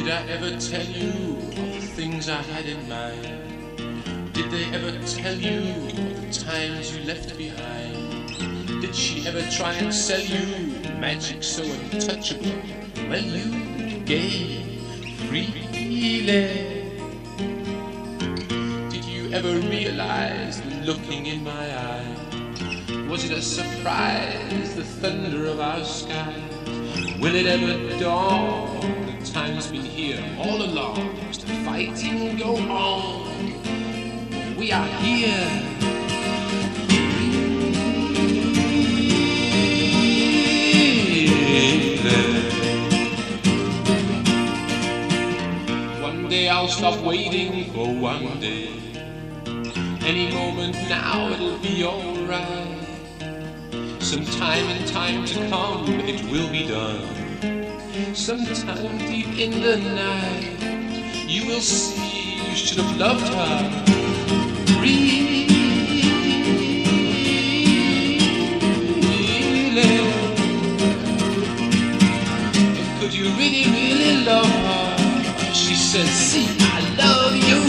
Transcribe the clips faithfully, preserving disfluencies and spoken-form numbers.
I ever tell you of the things I had in mind? Did they ever tell you of the times you left behind? Did she ever try and sell you magic so untouchable? Well, you gave freely. Did you ever realize the looking in my eye? Was it a surprise, the thunder of our skies? Will it ever dawn? The time's been here all along. Must the fighting go on? We are here. One day I'll stop waiting for one day. Any moment now it'll be alright. Sometime in time to come it will be done. Sometime deep in the night you will see you should have loved her. Really? Could you really, really love her? She said, see, I love you.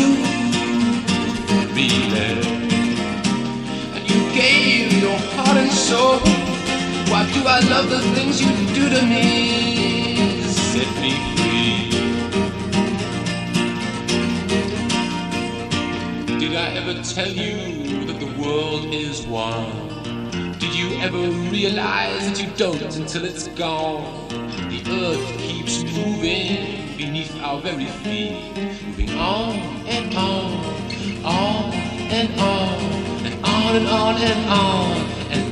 Really? And you gave your heart and soul. Why do I love the things you do to me? Set me free. Did I ever tell you that the world is one? Did you ever realize that you don't until it's gone? The earth keeps moving beneath our very feet, moving on and on, on and on, and on and on and on, and